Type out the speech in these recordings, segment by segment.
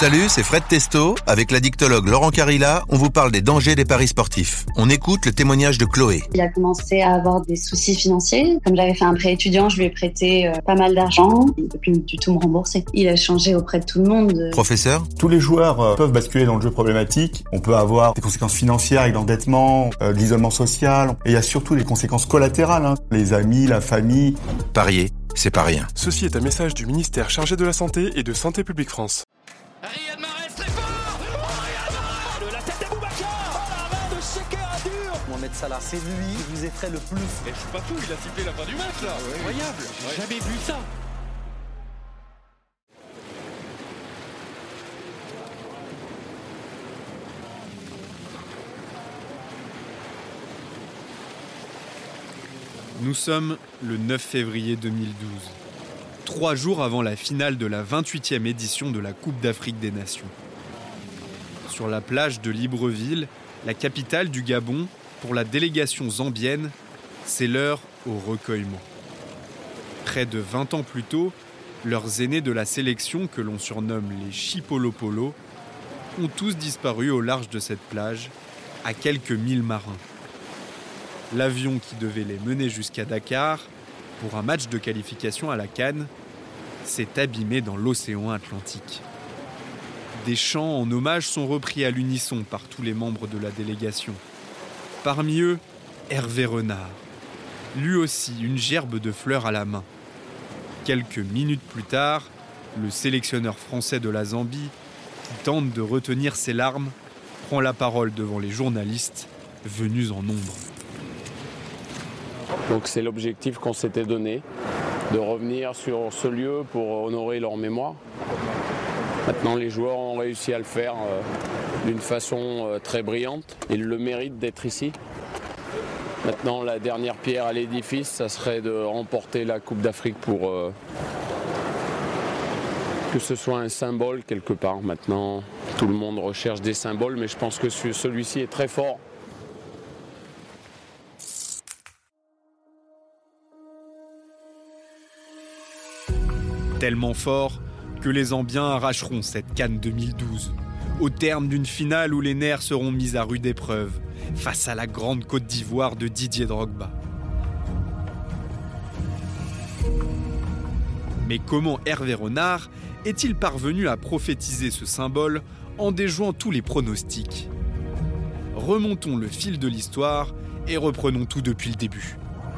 Salut, c'est Fred Testo. Avec l'addictologue Laurent Carilla, on vous parle des dangers des paris sportifs. On écoute le témoignage de Chloé. Il a commencé à avoir des soucis financiers. Comme j'avais fait un prêt étudiant, je lui ai prêté pas mal d'argent. Il ne peut plus du tout me rembourser. Il a changé auprès de tout le monde. Professeur ? Tous les joueurs peuvent basculer dans le jeu problématique. On peut avoir des conséquences financières avec l'endettement, de l'isolement social. Et il y a surtout des conséquences collatérales. Les amis, la famille. Parier, c'est pas rien. Ceci est un message du ministère chargé de la Santé et de Santé publique France. Riyad Mahrez très fort. Riyad Mahrez, la tête de Boubacar. La main de Sheker dur. Mohamed Salah, c'est lui qui vous effraie le plus. Et je suis pas fou, il a sifflé la fin du match là. Incroyable, j'ai jamais vu ça. Nous sommes le 9 février 2012, 3 jours avant la finale de la 28e édition de la Coupe d'Afrique des Nations. Sur la plage de Libreville, la capitale du Gabon, pour la délégation zambienne, c'est l'heure au recueillement. Près de 20 ans plus tôt, leurs aînés de la sélection, que l'on surnomme les Chipolopolo, ont tous disparu au large de cette plage, à quelques milles marins. L'avion qui devait les mener jusqu'à Dakar, pour un match de qualification à la CAN, s'est abîmé dans l'océan Atlantique. Des chants en hommage sont repris à l'unisson par tous les membres de la délégation. Parmi eux, Hervé Renard. Lui aussi, une gerbe de fleurs à la main. Quelques minutes plus tard, le sélectionneur français de la Zambie, qui tente de retenir ses larmes, prend la parole devant les journalistes, venus en nombre. Donc c'est l'objectif qu'on s'était donné, de revenir sur ce lieu pour honorer leur mémoire. Maintenant les joueurs ont réussi à le faire d'une façon très brillante. Ils le méritent d'être ici. Maintenant la dernière pierre à l'édifice, ça serait de remporter la Coupe d'Afrique pour que ce soit un symbole quelque part. Maintenant tout le monde recherche des symboles, mais je pense que celui-ci est très fort. Tellement fort que les Zambiens arracheront cette CAN 2012, au terme d'une finale où les nerfs seront mis à rude épreuve, face à la grande Côte d'Ivoire de Didier Drogba. Mais comment Hervé Renard est-il parvenu à prophétiser ce symbole en déjouant tous les pronostics ? Remontons le fil de l'histoire et reprenons tout depuis le début.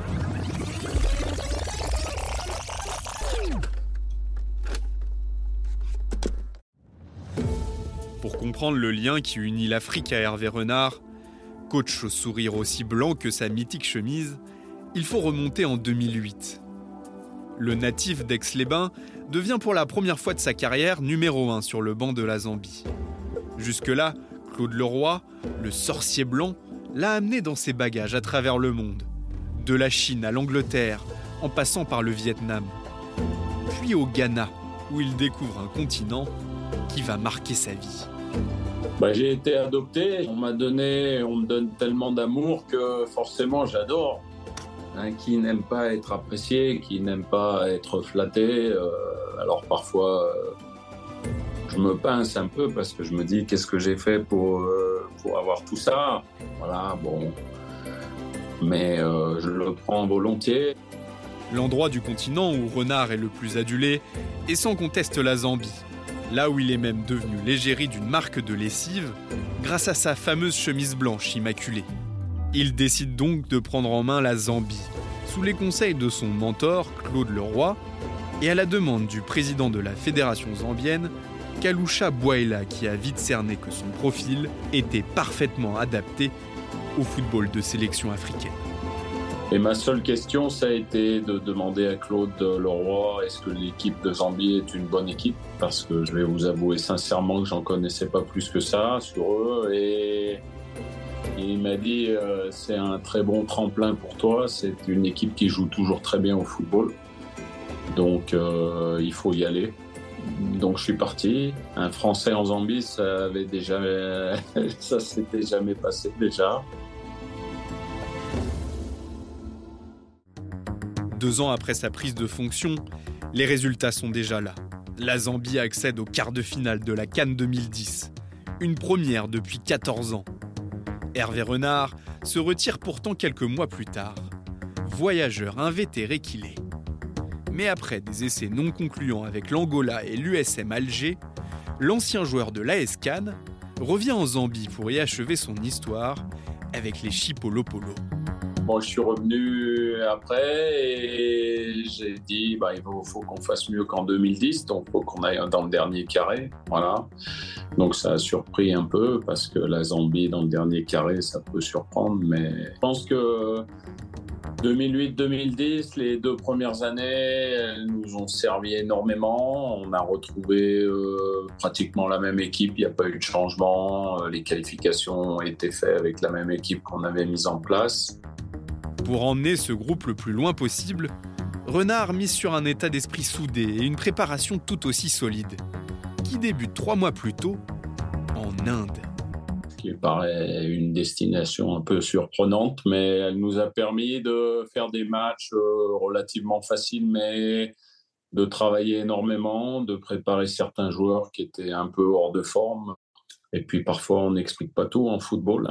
Pour comprendre le lien qui unit l'Afrique à Hervé Renard, coach au sourire aussi blanc que sa mythique chemise, il faut remonter en 2008. Le natif d'Aix-les-Bains devient pour la première fois de sa carrière numéro 1 sur le banc de la Zambie. Jusque-là, Claude Leroy, le sorcier blanc, l'a amené dans ses bagages à travers le monde. De la Chine à l'Angleterre, en passant par le Vietnam. Puis au Ghana, où il découvre un continent qui va marquer sa vie. J'ai été adopté, on me donne tellement d'amour que forcément j'adore. Qui n'aime pas être apprécié, qui n'aime pas être flatté. Alors parfois, je me pince un peu parce que je me dis qu'est-ce que j'ai fait pour avoir tout ça. Voilà, bon. Mais je le prends volontiers. L'endroit du continent où Renard est le plus adulé est sans conteste la Zambie. Là où il est même devenu l'égérie d'une marque de lessive grâce à sa fameuse chemise blanche immaculée. Il décide donc de prendre en main la Zambie, sous les conseils de son mentor Claude Leroy et à la demande du président de la fédération zambienne, Kalusha Bwaila, qui a vite cerné que son profil était parfaitement adapté au football de sélection africaine. Et ma seule question, ça a été de demander à Claude Leroy est-ce que l'équipe de Zambie est une bonne équipe ? Parce que je vais vous avouer sincèrement que j'en connaissais pas plus que ça sur eux. Et il m'a dit c'est un très bon tremplin pour toi, c'est une équipe qui joue toujours très bien au football. Donc il faut y aller. Donc je suis parti. Un Français en Zambie, ça s'était jamais passé déjà. 2 ans après sa prise de fonction, les résultats sont déjà là. La Zambie accède au quart de finale de la CAN 2010, une première depuis 14 ans. Hervé Renard se retire pourtant quelques mois plus tard, voyageur invétéré qu'il est. Mais après des essais non concluants avec l'Angola et l'USM Alger, l'ancien joueur de l'AS Cannes revient en Zambie pour y achever son histoire avec les Chipolopolo. Bon, je suis revenu après et j'ai dit il faut qu'on fasse mieux qu'en 2010, donc il faut qu'on aille dans le dernier carré. Voilà. Donc ça a surpris un peu parce que la Zambie dans le dernier carré, ça peut surprendre, mais je pense que 2008-2010, les 2 premières années, elles nous ont servi énormément. On a retrouvé pratiquement la même équipe, il n'y a pas eu de changement. Les qualifications ont été faites avec la même équipe qu'on avait mise en place. Pour emmener ce groupe le plus loin possible, Renard mise sur un état d'esprit soudé et une préparation tout aussi solide, qui débute 3 mois plus tôt en Inde. Ce qui paraît une destination un peu surprenante, mais elle nous a permis de faire des matchs relativement faciles, mais de travailler énormément, de préparer certains joueurs qui étaient un peu hors de forme. Et puis parfois, on n'explique pas tout en football.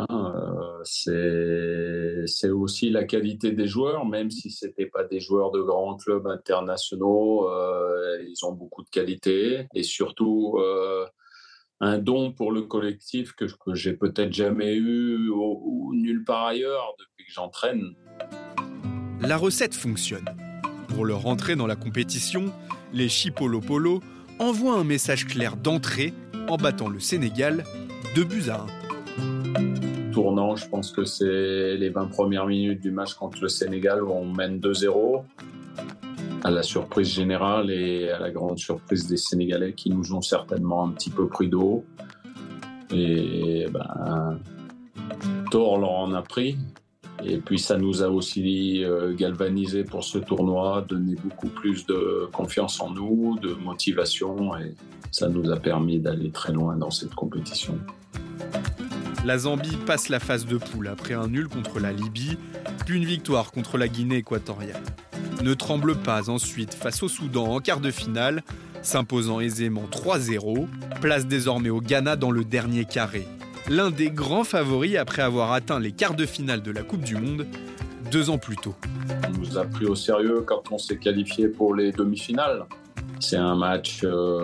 C'est aussi la qualité des joueurs, même si ce n'étaient pas des joueurs de grands clubs internationaux. Ils ont beaucoup de qualité et surtout un don pour le collectif que j'ai peut-être jamais eu ou nulle part ailleurs depuis que j'entraîne. La recette fonctionne. Pour leur entrée dans la compétition, les Chipolopolo envoient un message clair d'entrée en battant le Sénégal 2-1. Tournant, je pense que c'est les 20 premières minutes du match contre le Sénégal où on mène 2-0. À la surprise générale et à la grande surprise des Sénégalais qui nous ont certainement un petit peu pris de haut. Et tort leur en a pris. Et puis ça nous a aussi galvanisés pour ce tournoi, donné beaucoup plus de confiance en nous, de motivation, et ça nous a permis d'aller très loin dans cette compétition. La Zambie passe la phase de poule après un nul contre la Libye, puis une victoire contre la Guinée équatoriale. Ne tremble pas ensuite face au Soudan en quart de finale, s'imposant aisément 3-0, place désormais au Ghana dans le dernier carré. L'un des grands favoris après avoir atteint les quarts de finale de la Coupe du Monde 2 ans plus tôt. On nous a pris au sérieux quand on s'est qualifié pour les demi-finales. C'est un match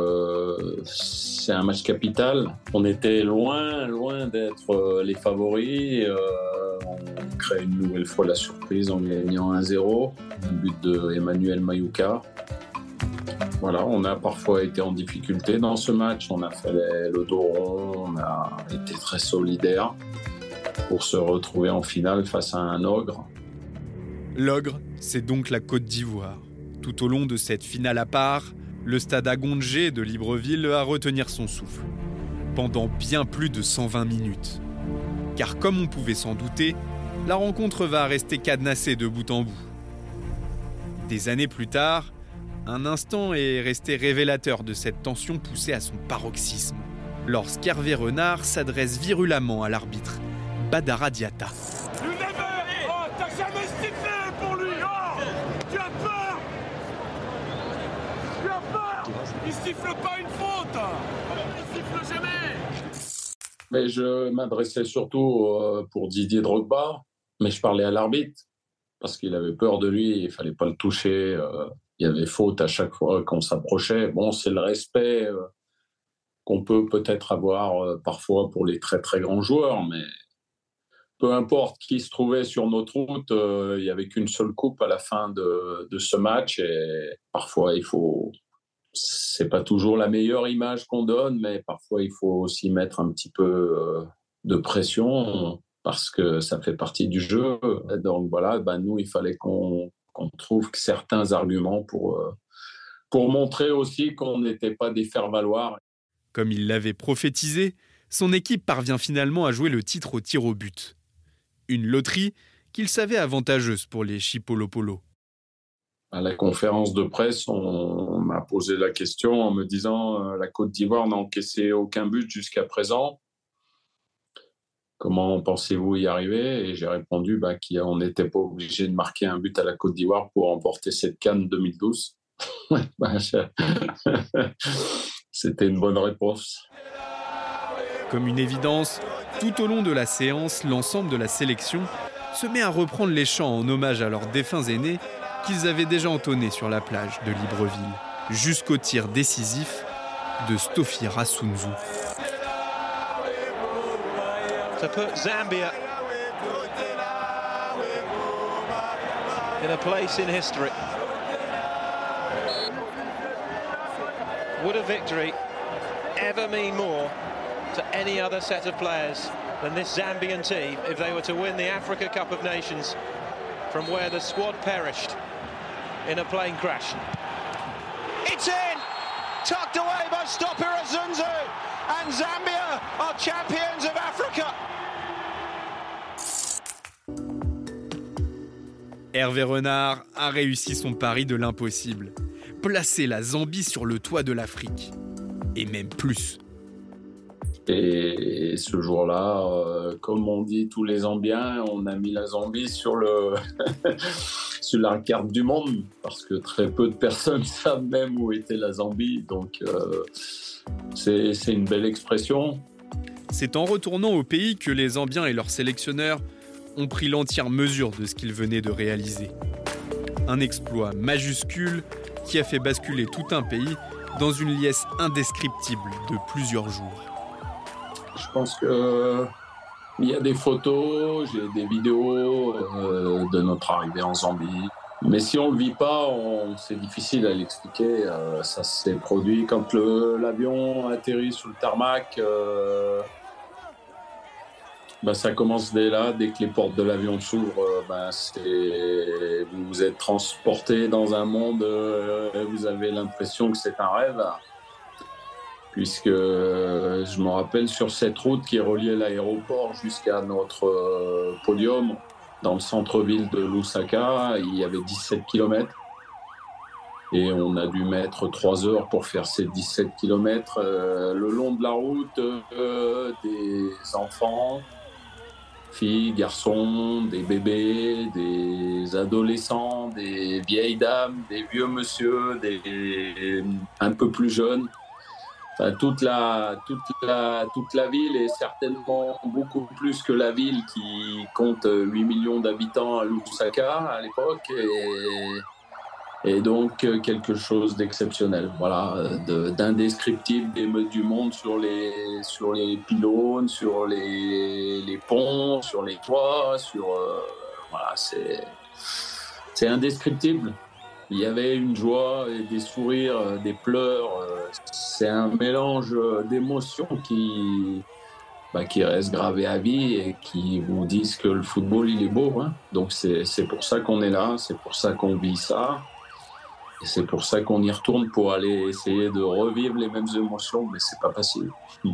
capital. On était loin d'être les favoris. On crée une nouvelle fois la surprise en gagnant 1-0, un but de Emmanuel Mayuka. Voilà, on a parfois été en difficulté dans ce match. On a fait le dos rond, on a été très solidaires pour se retrouver en finale face à un ogre. L'ogre, c'est donc la Côte d'Ivoire. Tout au long de cette finale à part, le stade Agondje de Libreville a retenir son souffle. Pendant bien plus de 120 minutes. Car comme on pouvait s'en douter, la rencontre va rester cadenassée de bout en bout. Des années plus tard, un instant est resté révélateur de cette tension poussée à son paroxysme, lorsqu'Hervé Renard s'adresse virulemment à l'arbitre, Badara Diatta. T'as jamais sifflé pour lui. Tu as peur. Il siffle pas une faute. Il siffle jamais. Mais je m'adressais surtout pour Didier Drogba, mais je parlais à l'arbitre parce qu'il avait peur de lui, il fallait pas le toucher. Il y avait faute à chaque fois qu'on s'approchait. Bon, c'est le respect qu'on peut peut-être avoir parfois pour les très très grands joueurs, mais peu importe qui se trouvait sur notre route, il n'y avait qu'une seule coupe à la fin de ce match. Et parfois, c'est pas toujours la meilleure image qu'on donne, mais parfois, il faut aussi mettre un petit peu de pression parce que ça fait partie du jeu. Donc voilà, nous, il fallait qu'on trouve certains arguments pour montrer aussi qu'on n'était pas des faire-valoir. Comme il l'avait prophétisé, son équipe parvient finalement à jouer le titre au tir au but. Une loterie qu'il savait avantageuse pour les Chipolopolo. À la conférence de presse, on m'a posé la question en me disant la Côte d'Ivoire n'a encaissé aucun but jusqu'à présent. Comment pensez-vous y arriver ? Et j'ai répondu qu'on n'était pas obligé de marquer un but à la Côte d'Ivoire pour remporter cette CAN 2012. C'était une bonne réponse. Comme une évidence, tout au long de la séance, l'ensemble de la sélection se met à reprendre les chants en hommage à leurs défunts aînés qu'ils avaient déjà entonnés sur la plage de Libreville, jusqu'au tir décisif de Stofira Sunzu. To put Zambia in a place in history. Would a victory ever mean more to any other set of players than this Zambian team if they were to win the Africa Cup of Nations from where the squad perished in a plane crash? It's in! Tucked away by Stopira Sunzu, and Zambia are champions of Africa. Hervé Renard a réussi son pari de l'impossible. Placer la Zambie sur le toit de l'Afrique. Et même plus. Et ce jour-là, comme on dit tous les Zambiens, on a mis la Zambie sur sur la carte du monde, parce que très peu de personnes savent même où était la Zambie. Donc c'est une belle expression. C'est en retournant au pays que les Zambiens et leurs sélectionneurs ont pris l'entière mesure de ce qu'ils venaient de réaliser. Un exploit majuscule qui a fait basculer tout un pays dans une liesse indescriptible de plusieurs jours. Je pense qu'il y a des photos, j'ai des vidéos de notre arrivée en Zambie. Mais si on ne le vit pas, c'est difficile à l'expliquer. Ça s'est produit quand l'avion atterrit sur le tarmac. Ça commence dès là, dès que les portes de l'avion s'ouvrent, vous êtes transporté dans un monde, vous avez l'impression que c'est un rêve. Puisque je me rappelle, sur cette route qui reliait l'aéroport jusqu'à notre podium, dans le centre-ville de Lusaka, il y avait 17 km. Et on a dû mettre 3 heures pour faire ces 17 km. Le long de la route, des enfants, filles, garçons, des bébés, des adolescents, des vieilles dames, des vieux monsieur, des un peu plus jeunes. Enfin, toute la ville est certainement beaucoup plus que la ville qui compte 8 millions d'habitants à Lusaka à l'époque, et donc quelque chose d'exceptionnel, voilà, d'indescriptible, d'émeute du monde sur les pylônes, sur les ponts, sur les toits, voilà, c'est indescriptible. Il y avait une joie et des sourires, des pleurs. C'est un mélange d'émotions qui reste gravé à vie et qui vous disent que le football, il est beau. Hein. Donc c'est pour ça qu'on est là, c'est pour ça qu'on vit ça. Et c'est pour ça qu'on y retourne pour aller essayer de revivre les mêmes émotions, mais c'est pas facile.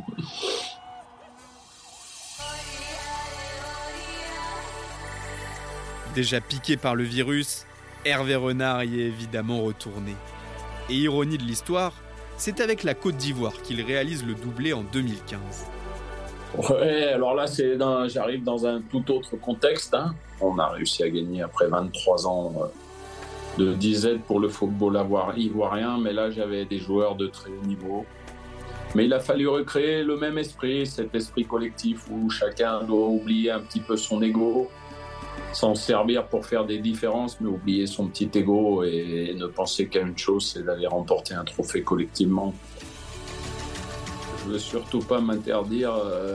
Déjà piqué par le virus, Hervé Renard y est évidemment retourné. Et ironie de l'histoire, c'est avec la Côte d'Ivoire qu'il réalise le doublé en 2015. Ouais, alors là, j'arrive dans un tout autre contexte. Hein. On a réussi à gagner après 23 ans de disette pour le football ivoirien, mais là, j'avais des joueurs de très haut niveau. Mais il a fallu recréer le même esprit, cet esprit collectif où chacun doit oublier un petit peu son ego, s'en servir pour faire des différences, mais oublier son petit ego et ne penser qu'à une chose, c'est d'aller remporter un trophée collectivement. Je ne veux surtout pas m'interdire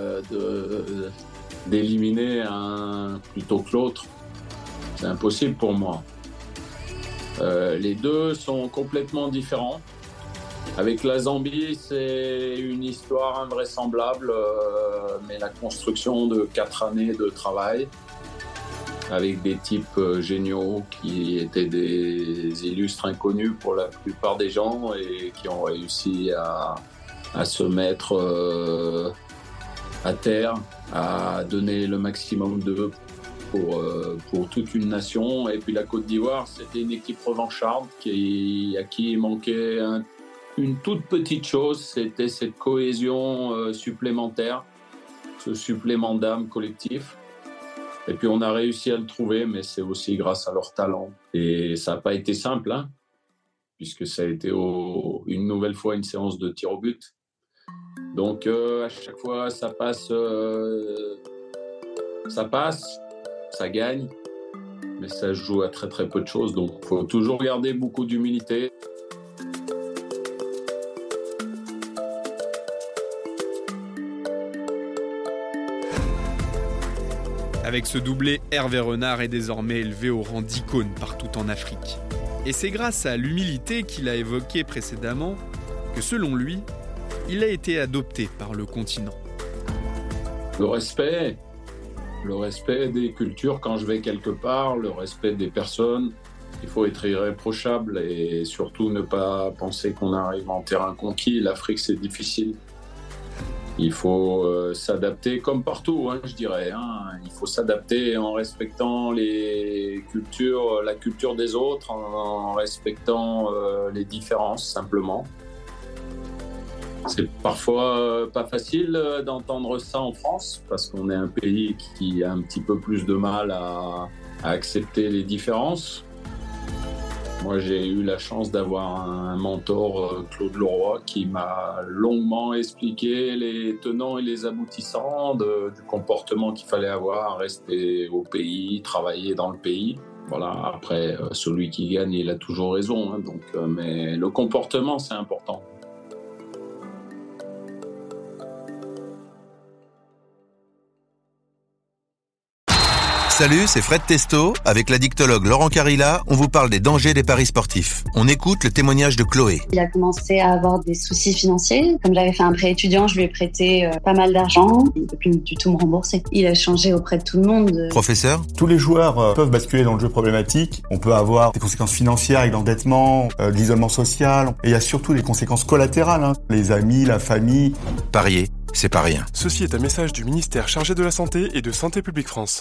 d'éliminer un plutôt que l'autre. C'est impossible pour moi. Les deux sont complètement différents. Avec la Zambie, c'est une histoire invraisemblable, mais la construction de 4 années de travail, avec des types géniaux qui étaient des illustres inconnus pour la plupart des gens et qui ont réussi à se mettre à terre, à donner le maximum d'eux pour toute une nation. Et puis la Côte d'Ivoire, c'était une équipe revancharde à qui il manquait une toute petite chose, c'était cette cohésion supplémentaire, ce supplément d'âme collectif. Et puis on a réussi à le trouver, mais c'est aussi grâce à leur talent. Et ça n'a pas été simple, hein. puisque ça a été une nouvelle fois une séance de tir au but. Donc à chaque fois, ça passe, ça gagne, mais ça se joue à très très peu de choses. Donc il faut toujours garder beaucoup d'humilité. Avec ce doublé, Hervé Renard est désormais élevé au rang d'icône partout en Afrique. Et c'est grâce à l'humilité qu'il a évoquée précédemment que, selon lui, il a été adopté par le continent. Le respect des cultures quand je vais quelque part, le respect des personnes. Il faut être irréprochable et surtout ne pas penser qu'on arrive en terrain conquis. L'Afrique, c'est difficile. Il faut s'adapter comme partout, je dirais. Il faut s'adapter en respectant la culture des autres, en respectant les différences simplement. C'est parfois pas facile d'entendre ça en France parce qu'on est un pays qui a un petit peu plus de mal à accepter les différences. Moi, j'ai eu la chance d'avoir un mentor, Claude Leroy, qui m'a longuement expliqué les tenants et les aboutissants du comportement qu'il fallait avoir, rester au pays, travailler dans le pays. Voilà. Après, celui qui gagne, il a toujours raison. Mais le comportement, c'est important. Salut, c'est Fred Testo. Avec l'addictologue Laurent Carilla, on vous parle des dangers des paris sportifs. On écoute le témoignage de Chloé. Il a commencé à avoir des soucis financiers. Comme j'avais fait un prêt étudiant, je lui ai prêté pas mal d'argent. Il ne peut plus du tout me rembourser. Il a changé auprès de tout le monde. Professeur ? Tous les joueurs peuvent basculer dans le jeu problématique. On peut avoir des conséquences financières avec l'endettement, de l'isolement social. Et il y a surtout des conséquences collatérales. Les amis, la famille. Parier, c'est pas rien. Ceci est un message du ministère chargé de la Santé et de Santé publique France.